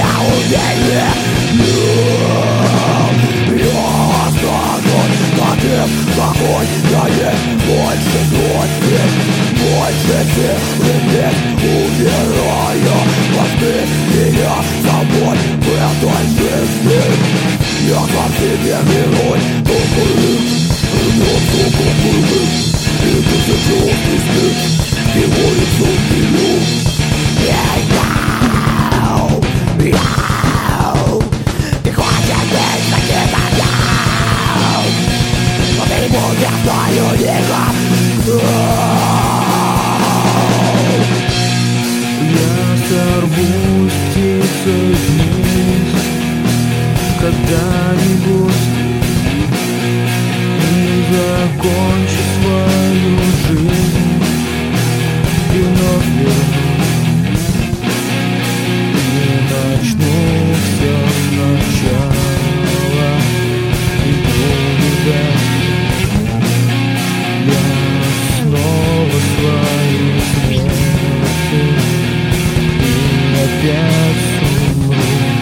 Огонь тает больше злости, больше силы нет. Умираю, возьми меня с собой в этой жизни. Я сам себе герой, тупых, но сука пылых. И тысячу пустых, его лицо пилю. Ты хочешь быть таким, как я, но ты будешь союзником. Я сорвусь птицей вниз когда-нибудь и закончу свою жизнь и вновь вернусь и начну все сначала и буду ждать я снова своей смерти и опять умру.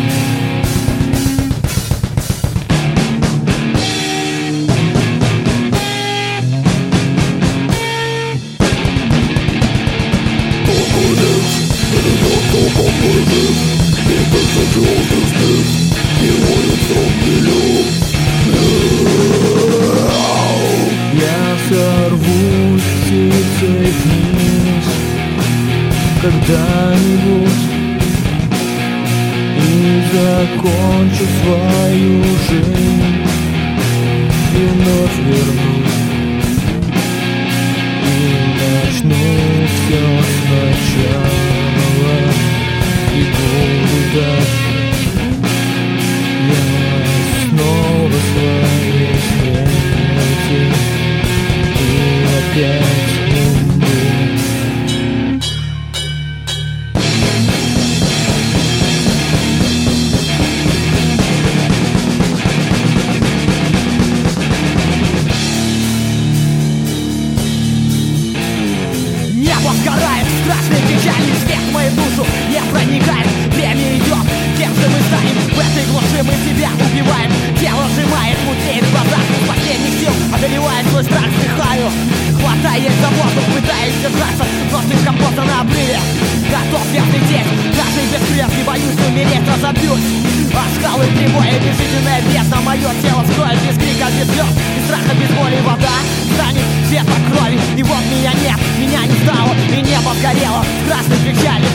Я сорвусь птицей вниз когда-нибудь и закончу свою жизнь и вновь вернусь и начну все сначала и буду ждать я снова своей смерти и опять умру. Небо сгорает, страшный печальный свет в мою душу не проникает. Время идет, кем же мы станем? В этой глуши мы себя убиваем. Тело сжимает, мутнеет в глазах. Из последних сил, одолевая свой страх, вздыхаю. Хватаясь за воздух, пытаюсь держаться, но слишком поздно на обрыве. Готов я взлететь, даже без крес, не боюсь умереть, разобьюсь. А скалы прибоя, решительная бездна. Мое тело вскроет без крика, без слез, без страха, без боли. Вода станет цветом крови. И вот меня нет, меня не стало, и небо сгорело в красной печали.